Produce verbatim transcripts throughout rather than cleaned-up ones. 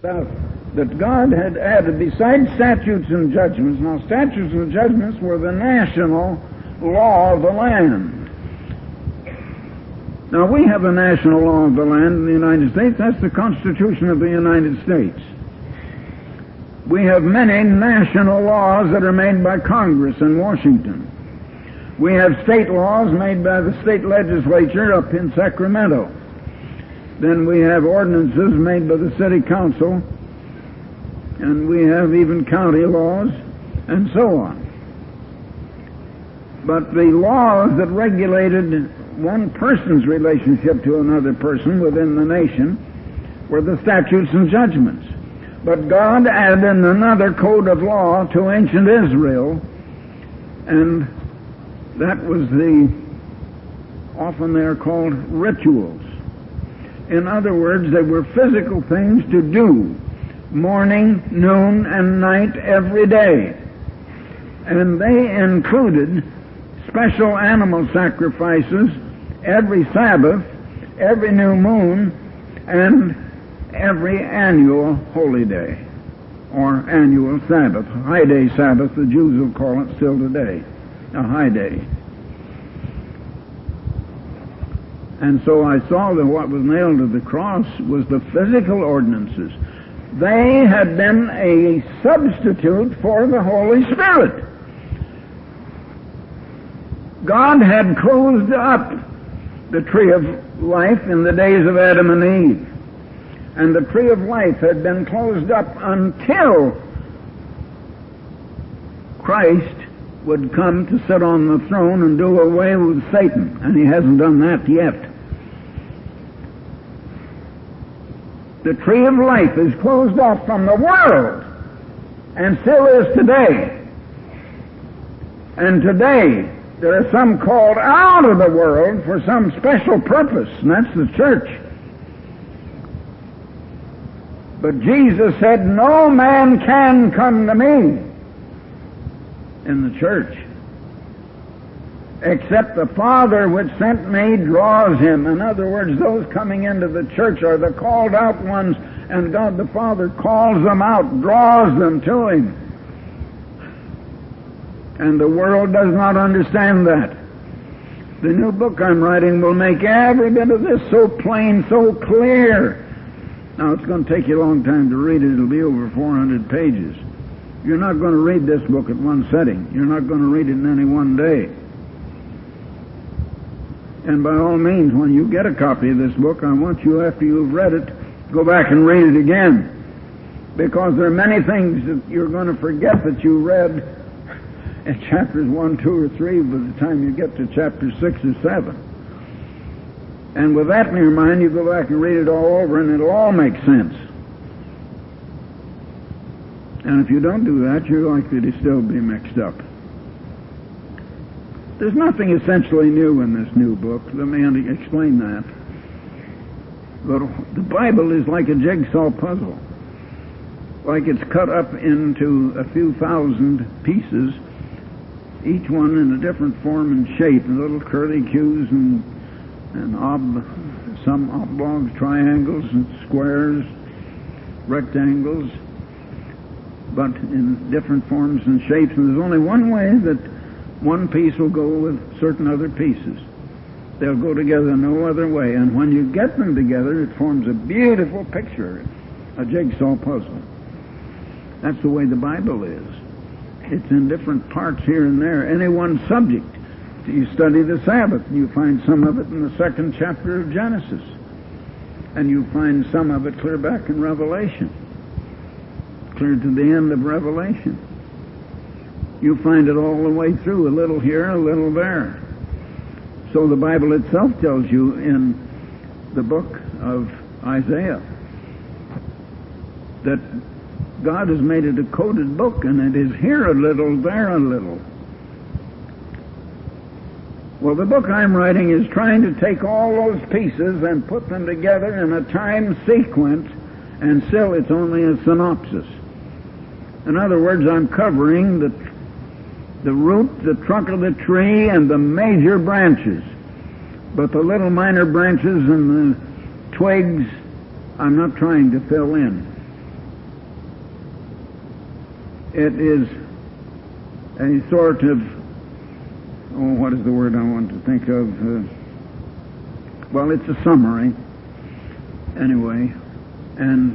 Now, that God had added, besides statutes and judgments, now statutes and judgments were the national law of the land. Now, we have a national law of the land in the United States. That's the Constitution of the United States. We have many national laws that are made by Congress in Washington. We have state laws made by the state legislature up in Sacramento. Then we have ordinances made by the city council, and we have even county laws, and so on. But the laws that regulated one person's relationship to another person within the nation were the statutes and judgments. But God added another code of law to ancient Israel, and that was the, often they are called rituals. In other words, they were physical things to do, morning, noon, and night every day. And they included special animal sacrifices every Sabbath, every new moon, and every annual holy day, or annual Sabbath. High day Sabbath, the Jews will call it still today, a high day. And so I saw that what was nailed to the cross was the physical ordinances. They had been a substitute for the Holy Spirit. God had closed up the tree of life in the days of Adam and Eve. And the tree of life had been closed up until Christ would come to sit on the throne and do away with Satan. And he hasn't done that yet. The tree of life is closed off from the world, and still is today. And today, there are some called out of the world for some special purpose, and that's the church. But Jesus said, no man can come to me in the church, except the Father which sent me draws him. In other words, those coming into the church are the called out ones, and God the Father calls them out, draws them to him. And the world does not understand that. The new book I'm writing will make every bit of this so plain, so clear. Now, it's going to take you a long time to read it. It'll be over four hundred pages. You're not going to read this book at one sitting. You're not going to read it in any one day. And by all means, when you get a copy of this book, I want you, after you've read it, go back and read it again. Because there are many things that you're going to forget that you read in chapters one, two, or three by the time you get to chapter six or seven. And with that in your mind, you go back and read it all over, and it'll all make sense. And if you don't do that, you're likely to still be mixed up. There's nothing essentially new in this new book. Let me explain that. But the Bible is like a jigsaw puzzle. Like it's cut up into a few thousand pieces, each one in a different form and shape, and little curlicues and, and ob, some oblongs, triangles, and squares, rectangles, but in different forms and shapes. And there's only one way that one piece will go with certain other pieces. They'll go together no other way. And when you get them together, it forms a beautiful picture, a jigsaw puzzle. That's the way the Bible is. It's in different parts here and there. Any one subject. You study the Sabbath, and you find some of it in the second chapter of Genesis. And you find some of it clear back in Revelation. Clear to the end of Revelation. You find it all the way through, a little here, a little there. So the Bible itself tells you in the book of Isaiah that God has made it a coded book, and it is here a little, there a little. Well, the book I'm writing is trying to take all those pieces and put them together in a time sequence, and still it's only a synopsis. In other words, I'm covering the the root, the trunk of the tree, and the major branches. But the little minor branches and the twigs, I'm not trying to fill in. it is a sort of, oh, what is the word I want to think of? Uh, well, it's a summary, anyway, and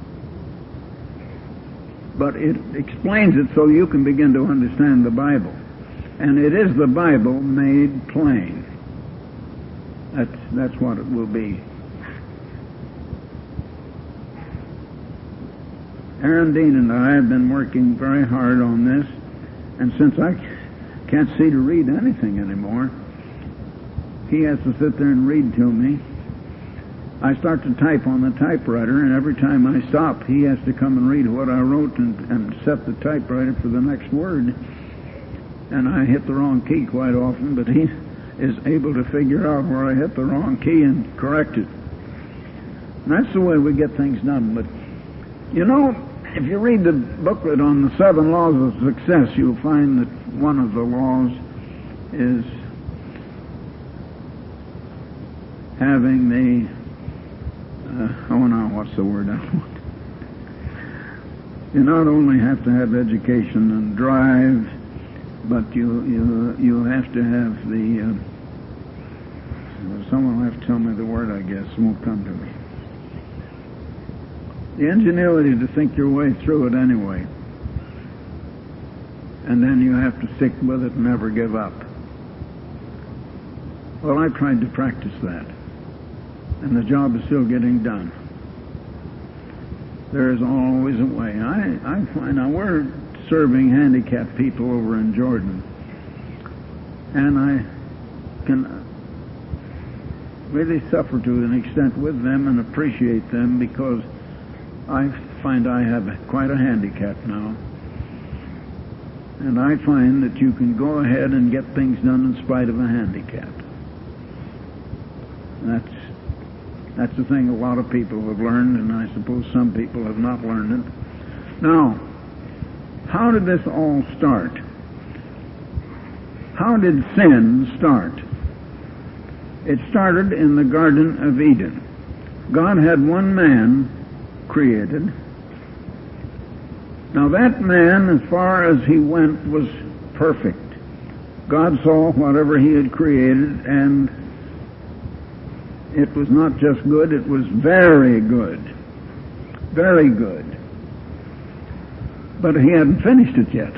but it explains it so you can begin to understand the Bible. And it is the Bible made plain. That's, that's what it will be. Aaron Dean and I have been working very hard on this, and since I can't see to read anything anymore, he has to sit there and read to me. I start to type on the typewriter, and every time I stop, he has to come and read what I wrote and, and set the typewriter for the next word. And I hit the wrong key quite often, but he is able to figure out where I hit the wrong key and correct it. And that's the way we get things done. But, you know, if you read the booklet on the seven laws of success, you'll find that one of the laws is having the Uh, oh no, what's the word I want? You not only have to have education and drive, but you you you have to have the. Uh, someone will have to tell me the word. I guess it won't come to me. The ingenuity to think your way through it anyway, and then you have to stick with it and never give up. Well, I tried to practice that. And the job is still getting done. There is always a way. I, I find now we're serving handicapped people over in Jordan, and I can really suffer to an extent with them and appreciate them because I find I have quite a handicap now. And I find that you can go ahead and get things done in spite of a handicap. That's That's the thing a lot of people have learned, and I suppose some people have not learned it. Now, how did this all start? How did sin start? It started in the Garden of Eden. God had one man created. Now that man, as far as he went, was perfect. God saw whatever he had created, and it was not just good, it was very good. Very good. But he hadn't finished it yet.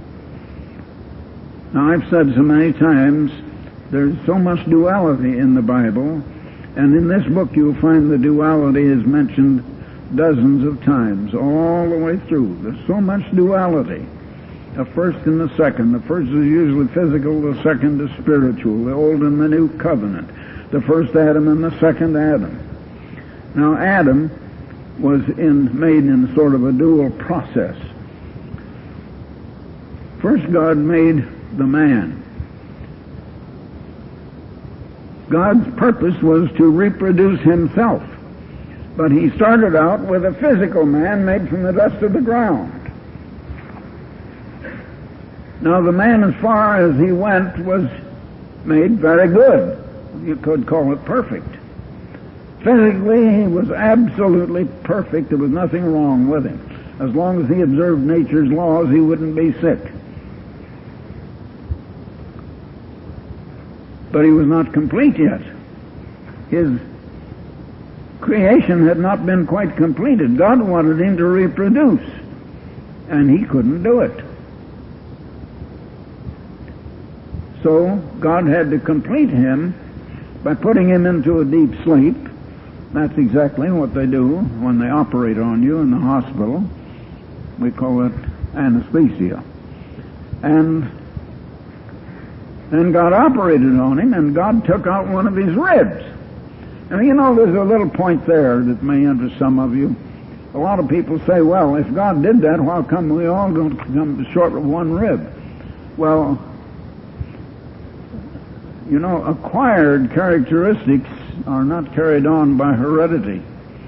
Now, I've said so many times, there's so much duality in the Bible, and in this book you'll find the duality is mentioned dozens of times, all the way through. There's so much duality. The first and the second. The first is usually physical, the second is spiritual, the old and the new covenant. The first Adam and the second Adam. Now Adam was in, made in sort of a dual process. First God made the man. God's purpose was to reproduce himself. But he started out with a physical man made from the dust of the ground. Now the man, as far as he went, was made very good. You could call it perfect. Physically, he was absolutely perfect. There was nothing wrong with him. As long as he observed nature's laws, he wouldn't be sick. But he was not complete yet. His creation had not been quite completed. God wanted him to reproduce, and he couldn't do it. So God had to complete him by putting him into a deep sleep. That's exactly what they do when they operate on you in the hospital. We call it anesthesia. And then God operated on him, and God took out one of his ribs. Now, you know, there's a little point there that may interest some of you. A lot of people say, well, if God did that, how come we all don't come short of one rib? Well, you know, acquired characteristics are not carried on by heredity.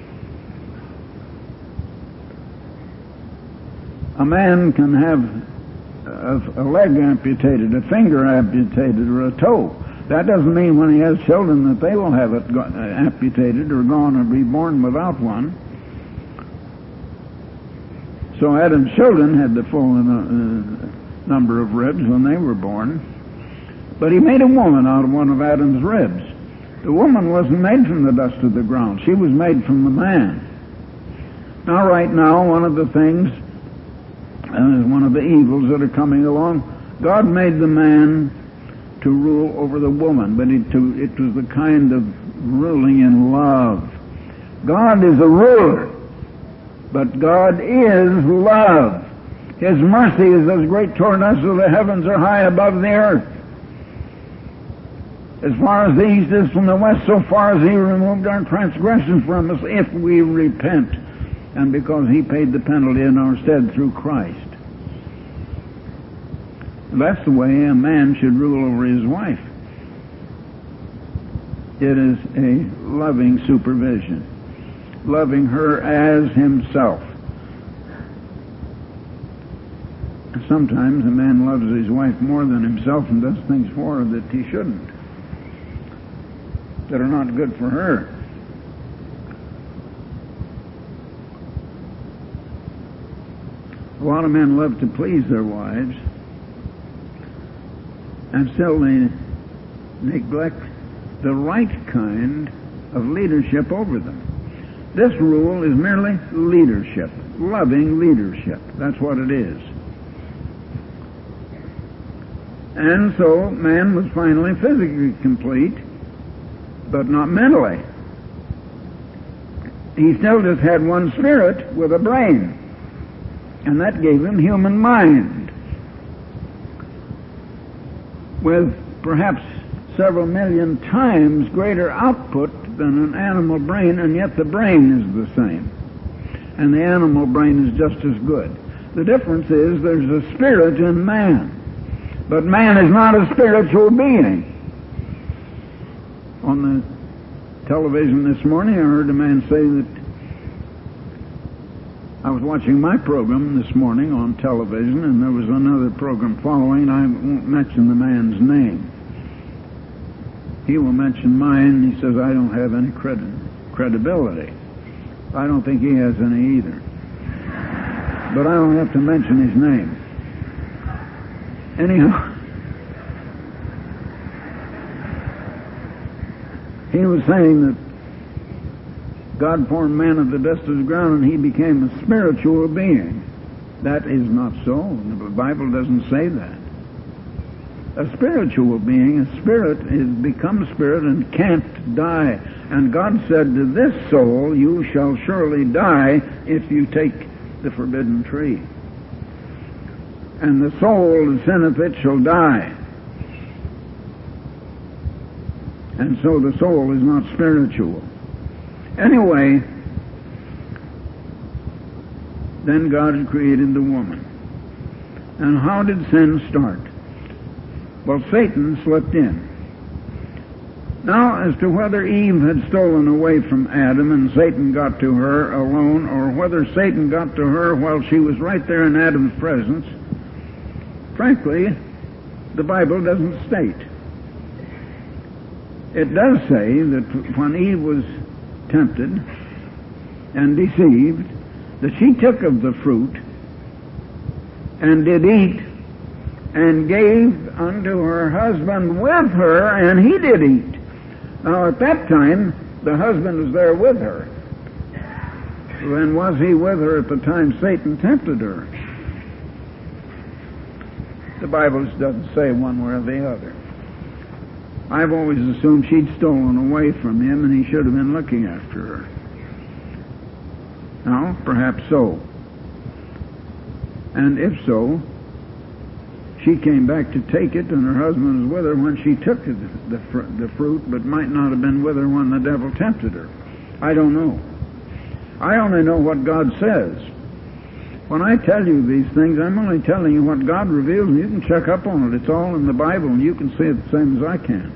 A man can have a leg amputated, a finger amputated, or a toe. That doesn't mean when he has children that they will have it amputated or gone or be born without one. So Adam's children had the full uh, number of ribs when they were born. But he made a woman out of one of Adam's ribs. The woman wasn't made from the dust of the ground. She was made from the man. Now, right now, one of the things, and uh, one of the evils that are coming along, God made the man to rule over the woman, but it, to, it was the kind of ruling in love. God is a ruler, but God is love. His mercy is as great toward us as the heavens are high above the earth. As far as the east is from the west, so far as he removed our transgressions from us, if we repent, and because he paid the penalty in our stead through Christ. That's the way a man should rule over his wife. It is a loving supervision, loving her as himself. Sometimes a man loves his wife more than himself and does things for her that he shouldn't, that are not good for her. A lot of men love to please their wives, and still they neglect the right kind of leadership over them. This rule is merely leadership, loving leadership. That's what it is. And so man was finally physically complete, but not mentally. He still just had one spirit with a brain, and that gave him human mind, with perhaps several million times greater output than an animal brain, and yet the brain is the same. And the animal brain is just as good. The difference is there's a spirit in man, but man is not a spiritual being. On the television this morning, I heard a man say that I was watching my program this morning on television, and there was another program following. I won't mention the man's name. He will mention mine. He says I don't have any credi- credibility. I don't think he has any either. But I don't have to mention his name. Anyhow, he was saying that God formed man of the dust of the ground and he became a spiritual being. That is not so. The Bible doesn't say that. A spiritual being, a spirit, is become spirit and can't die. And God said to this soul, you shall surely die if you take the forbidden tree. And the soul that sinneth it shall die. And so the soul is not spiritual. Anyway, then God created the woman. And how did sin start? Well, Satan slipped in. Now, as to whether Eve had stolen away from Adam and Satan got to her alone, or whether Satan got to her while she was right there in Adam's presence, frankly, the Bible doesn't state. It does say that when Eve was tempted and deceived, that she took of the fruit and did eat and gave unto her husband with her, and he did eat. Now at that time, the husband was there with her. Then was he with her at the time Satan tempted her? The Bible doesn't say one way or the other. I've always assumed she'd stolen away from him and he should have been looking after her. Now, perhaps so. And if so, she came back to take it and her husband was with her when she took the, the, fr- the fruit, but might not have been with her when the devil tempted her. I don't know. I only know what God says. When I tell you these things, I'm only telling you what God reveals, and you can check up on it. It's all in the Bible, and you can see it the same as I can.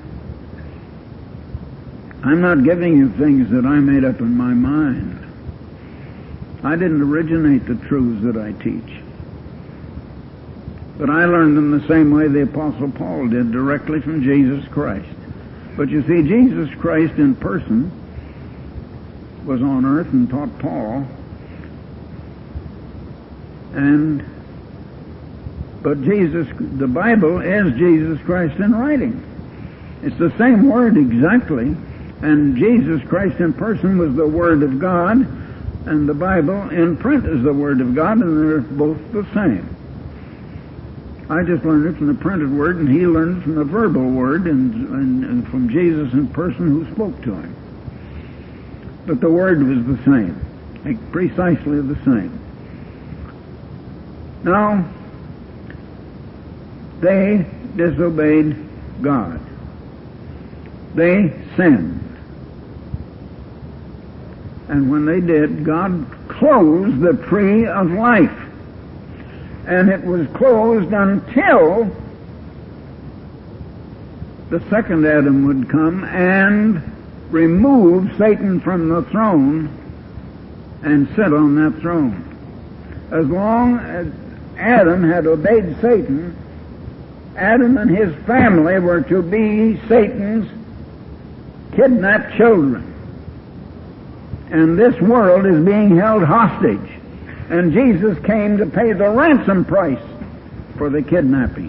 I'm not giving you things that I made up in my mind. I didn't originate the truths that I teach. But I learned them the same way the Apostle Paul did, directly from Jesus Christ. But you see, Jesus Christ in person was on earth and taught Paul. And but Jesus, the Bible is Jesus Christ in writing. It's the same word exactly, and Jesus Christ in person was the Word of God, and the Bible in print is the Word of God, and they're both the same. I just learned it from the printed Word, and he learned it from the verbal Word, and, and, and from Jesus in person who spoke to him. But the Word was the same, like precisely the same. Now, they disobeyed God. They sinned. And when they did, God closed the tree of life. And it was closed until the second Adam would come and remove Satan from the throne and sit on that throne. As long as Adam had obeyed Satan, Adam and his family were to be Satan's kidnapped children. And this world is being held hostage. And Jesus came to pay the ransom price for the kidnapping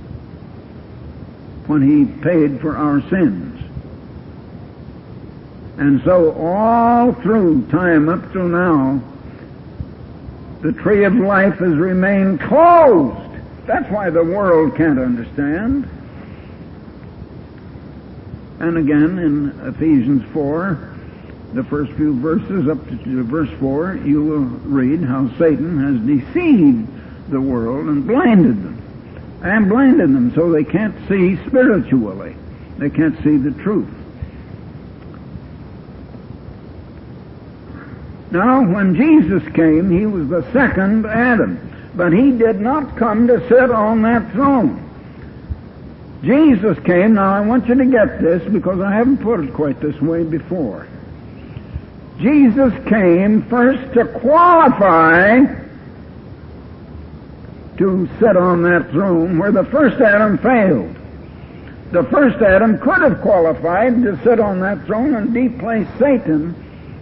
when he paid for our sins. And so all through time up till now, the tree of life has remained closed. That's why the world can't understand. And again in Ephesians four, the first few verses up to verse four, you will read how Satan has deceived the world and blinded them. And blinded them so they can't see spiritually. They can't see the truth. Now, when Jesus came, he was the second Adam. But he did not come to sit on that throne. Jesus came, now I want you to get this because I haven't put it quite this way before. Jesus came first to qualify to sit on that throne where the first Adam failed. The first Adam could have qualified to sit on that throne and deplace Satan,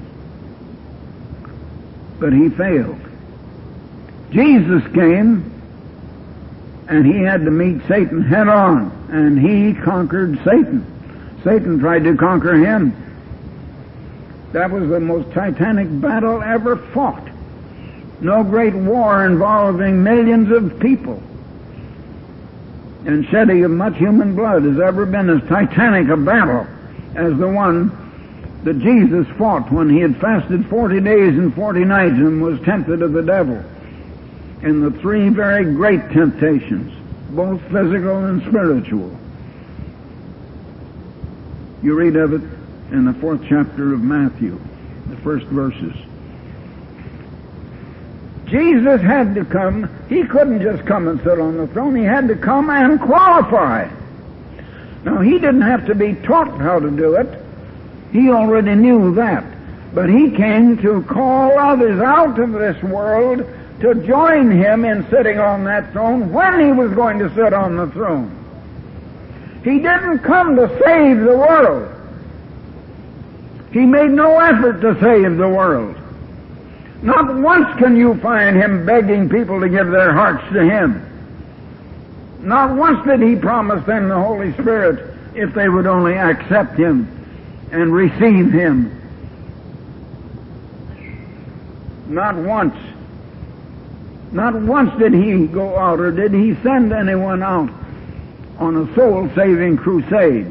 but he failed. Jesus came and he had to meet Satan head on, and he conquered Satan. Satan tried to conquer him. That was the most titanic battle ever fought. No great war involving millions of people and shedding of much human blood has ever been as titanic a battle as the one that Jesus fought when he had fasted forty days and forty nights and was tempted of the devil in the three very great temptations, both physical and spiritual. You read of it in the fourth chapter of Matthew, the first verses. Jesus had to come. He couldn't just come and sit on the throne. He had to come and qualify. Now, he didn't have to be taught how to do it. He already knew that. But he came to call others out of this world to join him in sitting on that throne when he was going to sit on the throne. He didn't come to save the world. He made no effort to save the world. Not once can you find him begging people to give their hearts to him. Not once did he promise them the Holy Spirit if they would only accept him and receive him. Not once. Not once did he go out or did he send anyone out on a soul-saving crusade.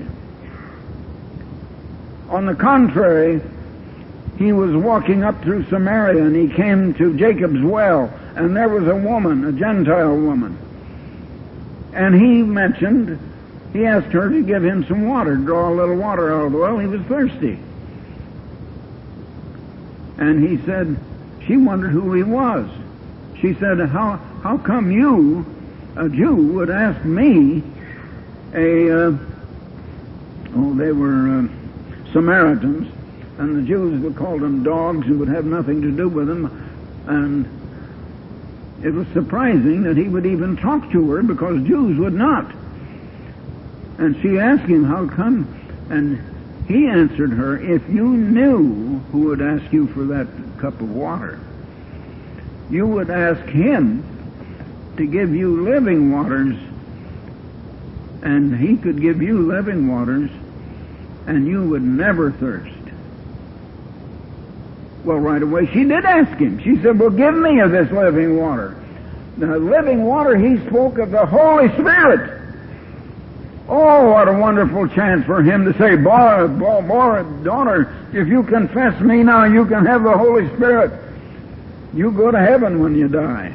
On the contrary, he was walking up through Samaria and he came to Jacob's well, and there was a woman, a Gentile woman. And he mentioned, he asked her to give him some water, draw a little water out of the well. He was thirsty. And he said, she wondered who he was. She said, how how come you, a Jew, would ask me, a, uh, oh, they were uh, Samaritans, and the Jews would call them dogs and would have nothing to do with them. And it was surprising that he would even talk to her because Jews would not. And she asked him, how come? And he answered her, if you knew who would ask you for that cup of water, you would ask Him to give you living waters, and He could give you living waters, and you would never thirst. Well, right away she did ask Him. She said, well, give me of this living water. The living water, He spoke of the Holy Spirit. Oh, what a wonderful chance for Him to say, boy, boy, boy, daughter, if you confess me now, you can have the Holy Spirit. You go to heaven when you die.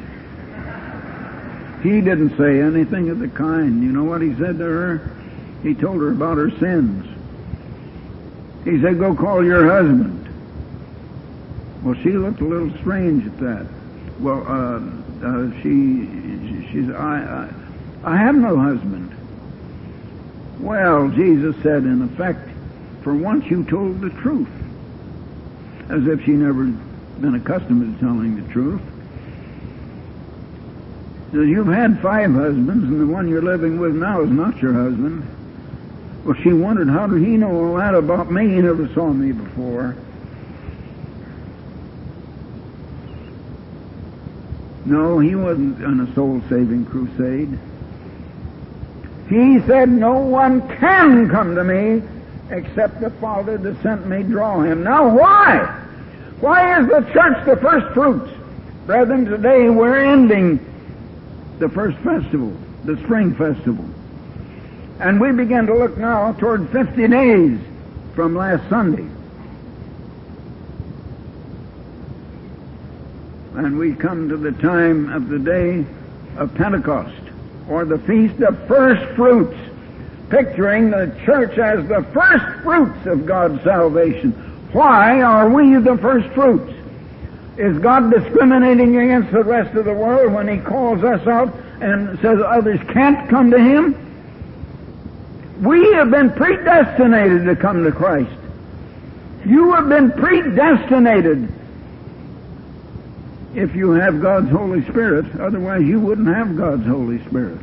He didn't say anything of the kind. You know what He said to her? He told her about her sins. He said, go call your husband. Well, she looked a little strange at that. Well, uh, uh, she, she's, I, I, I have no husband. Well, Jesus said, in effect, for once you told the truth. As if she never been accustomed to telling the truth. So you've had five husbands, and the one you're living with now is not your husband. Well, she wondered, how did he know all that about me? He never saw me before. No, he wasn't on a soul-saving crusade. He said, no one can come to me except the Father that sent me draw him. Now why? Why is the church the first fruits? Brethren, today we're ending the first festival, the spring festival. And we begin to look now toward fifty days from last Sunday. And we come to the time of the day of Pentecost, or the Feast of First Fruits, picturing the church as the first fruits of God's salvation. Why are we the first fruits? Is God discriminating against the rest of the world when He calls us out and says others can't come to Him? We have been predestinated to come to Christ. You have been predestinated if you have God's Holy Spirit. Otherwise you wouldn't have God's Holy Spirit.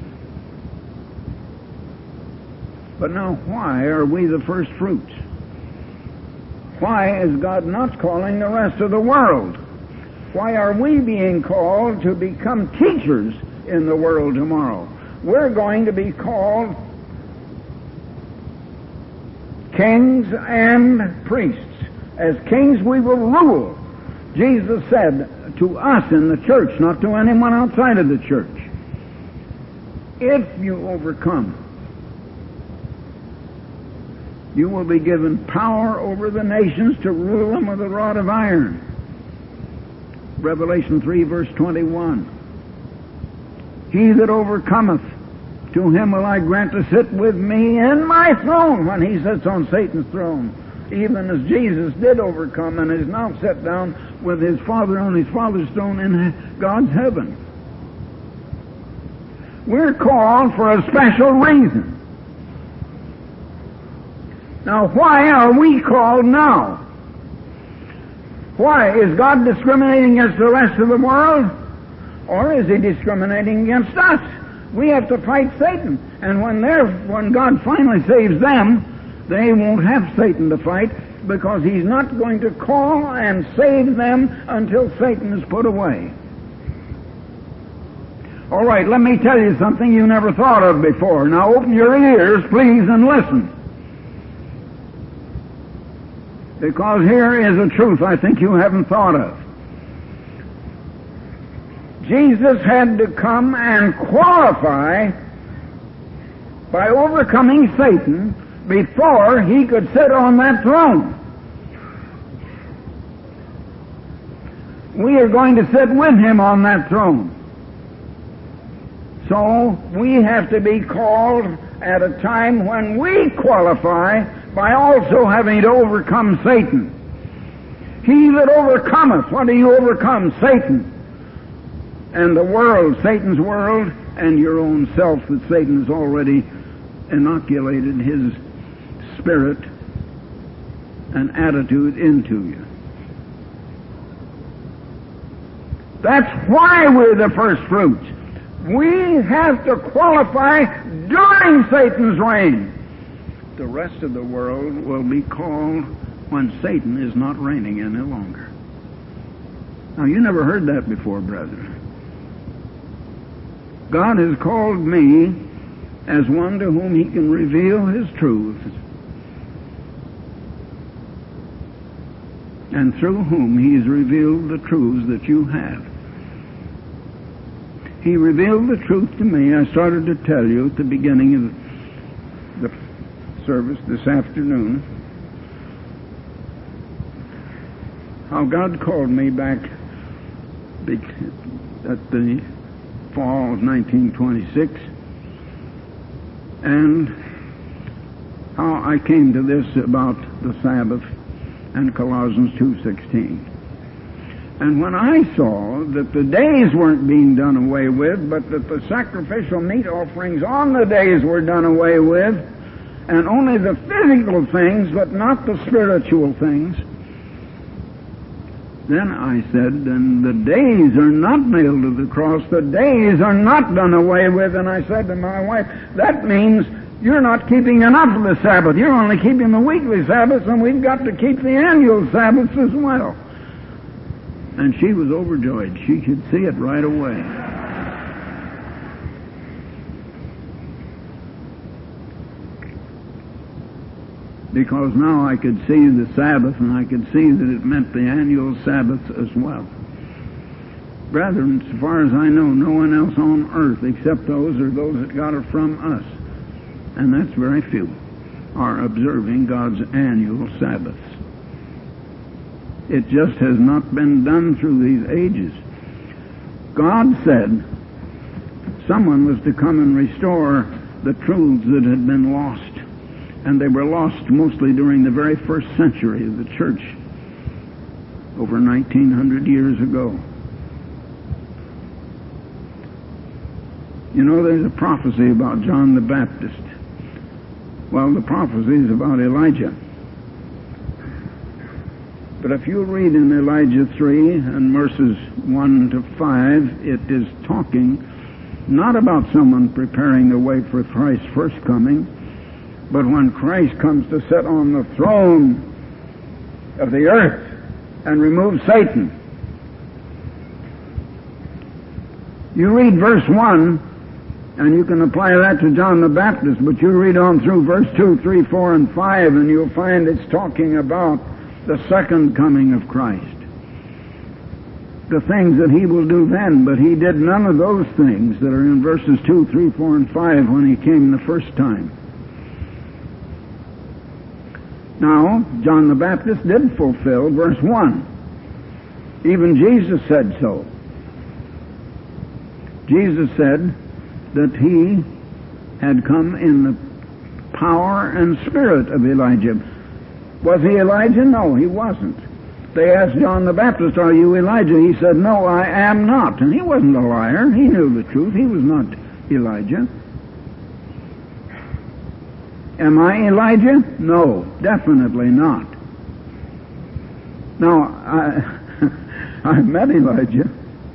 But now why are we the first fruits? Why is God not calling the rest of the world? Why are we being called to become teachers in the world tomorrow? We're going to be called kings and priests. As kings we will rule. Jesus said to us in the church, not to anyone outside of the church, if you overcome, you will be given power over the nations to rule them with a rod of iron. Revelation three, verse twenty-one. He that overcometh, to him will I grant to sit with me in my throne when he sits on Satan's throne, even as Jesus did overcome and is now set down with his Father on his Father's throne in God's heaven. We're called for a special reason. Now, why are we called now? Why? Is God discriminating against the rest of the world? Or is He discriminating against us? We have to fight Satan. And when they're, when God finally saves them, they won't have Satan to fight, because He's not going to call and save them until Satan is put away. All right, let me tell you something you never thought of before. Now open your ears, please, and listen. Because here is a truth I think you haven't thought of. Jesus had to come and qualify by overcoming Satan before He could sit on that throne. We are going to sit with Him on that throne. So we have to be called at a time when we qualify by also having to overcome Satan. He that overcometh, what do you overcome? Satan. And the world, Satan's world, and your own self that Satan has already inoculated his spirit and attitude into you. That's why we're the first fruits. We have to qualify during Satan's reign. The rest of the world will be called when Satan is not reigning any longer. Now, you never heard that before, brethren. God has called me as one to whom He can reveal His truth, and through whom He's revealed the truths that you have. He revealed the truth to me. I started to tell you at the beginning of the service this afternoon how God called me back at the fall of nineteen twenty-six, and how I came to this about the Sabbath and Colossians two sixteen. And when I saw that the days weren't being done away with, but that the sacrificial meat offerings on the days were done away with, and only the physical things, but not the spiritual things, then I said, then the days are not nailed to the cross, the days are not done away with. And I said to my wife, that means you're not keeping enough of the Sabbath. You're only keeping the weekly Sabbaths, and we've got to keep the annual Sabbaths as well. And she was overjoyed. She could see it right away. Because now I could see the Sabbath, and I could see that it meant the annual Sabbaths as well. Brethren, as far as I know, no one else on earth except those or those that got it from us, and that's very few, are observing God's annual Sabbaths. It just has not been done through these ages. God said someone was to come and restore the truths that had been lost. And they were lost mostly during the very first century of the church, over nineteen hundred years ago. You know, there's a prophecy about John the Baptist. Well, the prophecy is about Elijah. But if you read in Elijah three and verses one to five, it is talking not about someone preparing the way for Christ's first coming, but when Christ comes to sit on the throne of the earth and remove Satan. You read verse one, and you can apply that to John the Baptist, but you read on through verse two, three, four, and five, and you'll find it's talking about the second coming of Christ. The things that He will do then, but He did none of those things that are in verses two, three, four, and five when He came the first time. Now, John the Baptist did fulfill verse one. Even Jesus said so. Jesus said that He had come in the power and spirit of Elijah. Was He Elijah? No, He wasn't. They asked John the Baptist, are you Elijah? He said, no, I am not. And he wasn't a liar. He knew the truth. He was not Elijah. Am I Elijah? No, definitely not. Now, I, I met Elijah.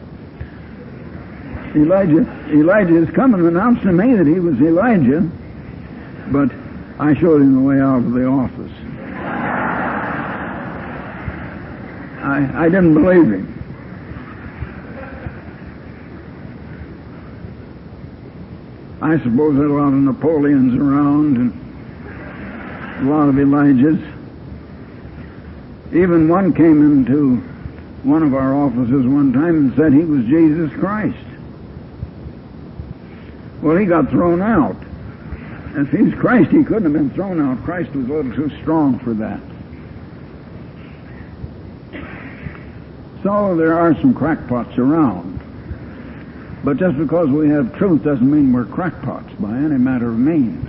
Elijah, Elijah has come and announced to me that he was Elijah, but I showed him the way out of the office. I, I didn't believe him. I suppose there are a lot of Napoleons around and a lot of Elijahs. Even one came into one of our offices one time and said he was Jesus Christ. Well, he got thrown out. If he's Christ, he couldn't have been thrown out. Christ was a little too strong for that. So there are some crackpots around. But just because we have truth doesn't mean we're crackpots by any matter of means.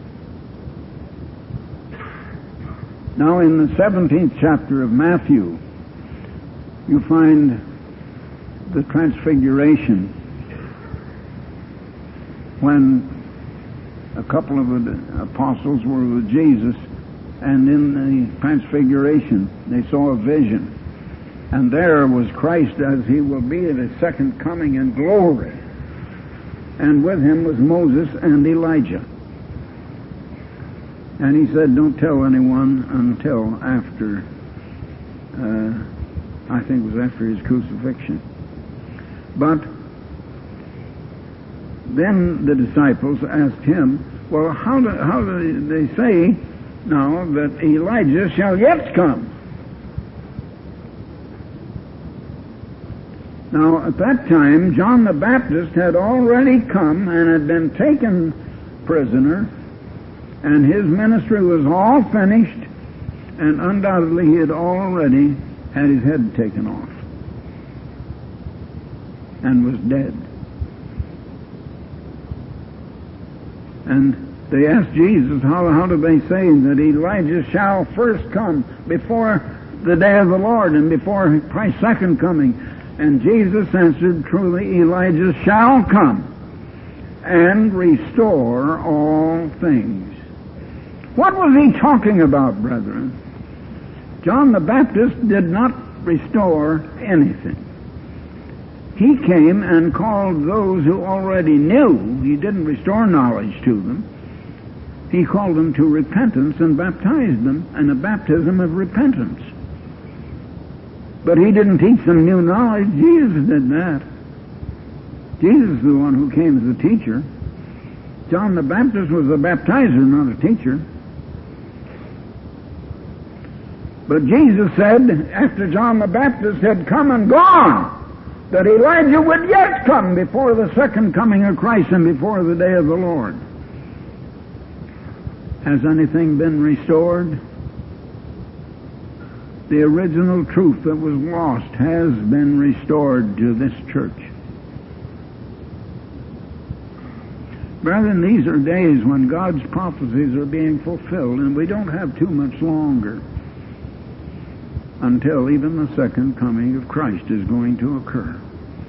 Now, in the seventeenth chapter of Matthew, you find the transfiguration, when a couple of the apostles were with Jesus, and in the transfiguration they saw a vision. And there was Christ as He will be at His second coming in glory. And with Him was Moses and Elijah. And He said, don't tell anyone until after uh, I think it was after his crucifixion. But then the disciples asked him, well, how do, how do they say now that Elijah shall yet come? Now, at that time, John the Baptist had already come and had been taken prisoner, and his ministry was all finished, and undoubtedly he had already had his head taken off and was dead. And they asked Jesus, how, how do they say that Elijah shall first come before the day of the Lord and before Christ's second coming? And Jesus answered, truly Elijah shall come and restore all things. What was he talking about, brethren? John the Baptist did not restore anything. He came and called those who already knew. He didn't restore knowledge to them. He called them to repentance and baptized them in a baptism of repentance. But he didn't teach them new knowledge. Jesus did that. Jesus is the one who came as a teacher. John the Baptist was a baptizer, not a teacher. But Jesus said, after John the Baptist had come and gone, that Elijah would yet come before the second coming of Christ and before the day of the Lord. Has anything been restored? The original truth that was lost has been restored to this church. Brethren, these are days when God's prophecies are being fulfilled, and we don't have too much longer until even the second coming of Christ is going to occur.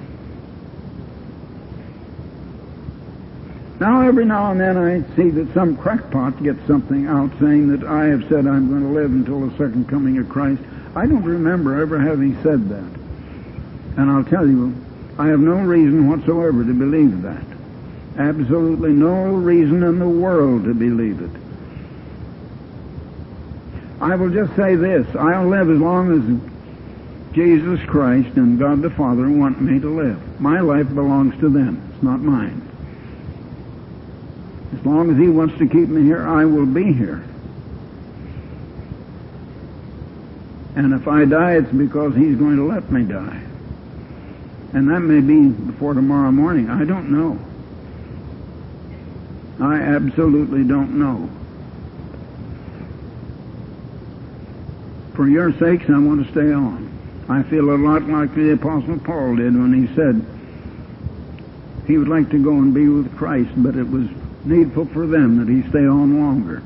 Now, every now and then I see that some crackpot gets something out saying that I have said I'm going to live until the second coming of Christ. I don't remember ever having said that. And I'll tell you, I have no reason whatsoever to believe that. Absolutely no reason in the world to believe it. I will just say this, I'll live as long as Jesus Christ and God the Father want me to live. My life belongs to them. It's not mine. As long as He wants to keep me here, I will be here. And if I die, it's because He's going to let me die. And that may be before tomorrow morning. I don't know. I absolutely don't know. For your sakes, I want to stay on. I feel a lot like the Apostle Paul did when he said he would like to go and be with Christ, but it was needful for them that he stay on longer.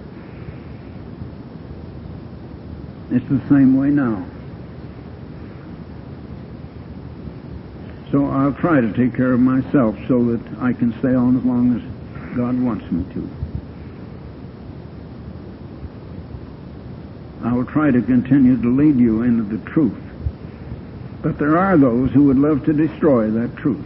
It's the same way now. So I'll try to take care of myself so that I can stay on as long as God wants me to. I will try to continue to lead you into the truth. But there are those who would love to destroy that truth.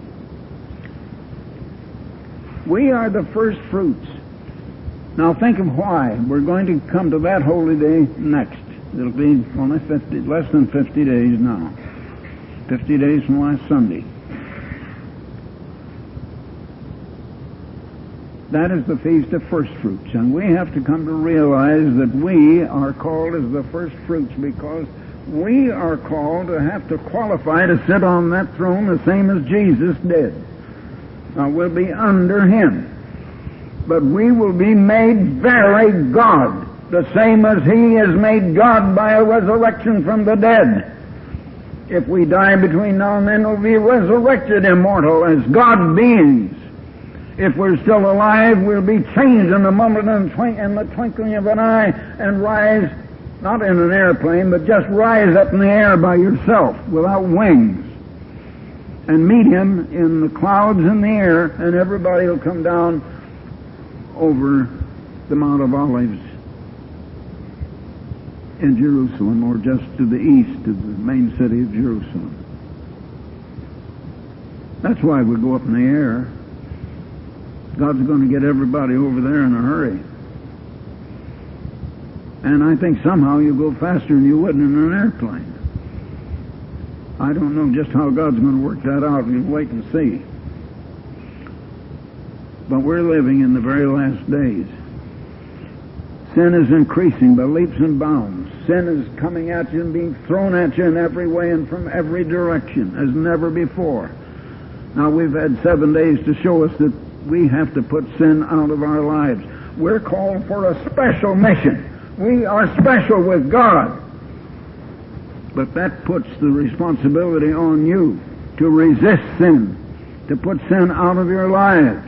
We are the first fruits. Now think of why. We're going to come to that holy day next. It'll be only fifty, less than fifty days now. Fifty days from last Sunday. That is the Feast of First Fruits, and we have to come to realize that we are called as the first fruits because we are called to have to qualify to sit on that throne the same as Jesus did. Now, we'll be under Him, but we will be made very God, the same as He is made God by a resurrection from the dead. If we die between now and then, we'll be resurrected immortal as God beings. If we're still alive, we'll be changed in a moment and in the twinkling of an eye and rise, not in an airplane, but just rise up in the air by yourself without wings and meet Him in the clouds in the air, and everybody will come down over the Mount of Olives in Jerusalem, or just to the east of the main city of Jerusalem. That's why we go up in the air. God's going to get everybody over there in a hurry. And I think somehow you'll go faster than you would in an airplane. I don't know just how God's going to work that out. We'll wait and see. But we're living in the very last days. Sin is increasing by leaps and bounds. Sin is coming at you and being thrown at you in every way and from every direction as never before. Now, we've had seven days to show us that we have to put sin out of our lives. We're called for a special mission. We are special with God. But that puts the responsibility on you to resist sin, to put sin out of your lives,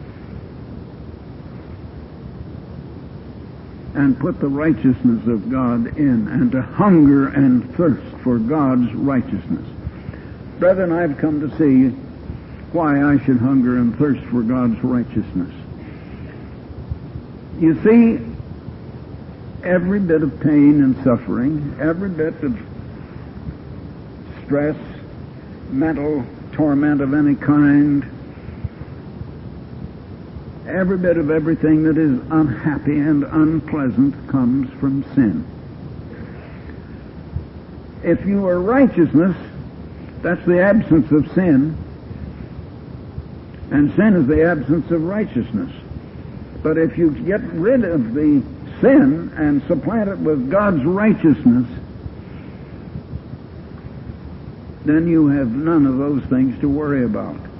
and put the righteousness of God in, and to hunger and thirst for God's righteousness. Brethren, I've come to see why I should hunger and thirst for God's righteousness. You see, every bit of pain and suffering, every bit of stress, mental torment of any kind, every bit of everything that is unhappy and unpleasant comes from sin. If you are righteousness, that's the absence of sin, and sin is the absence of righteousness. But if you get rid of the sin and supplant it with God's righteousness, then you have none of those things to worry about.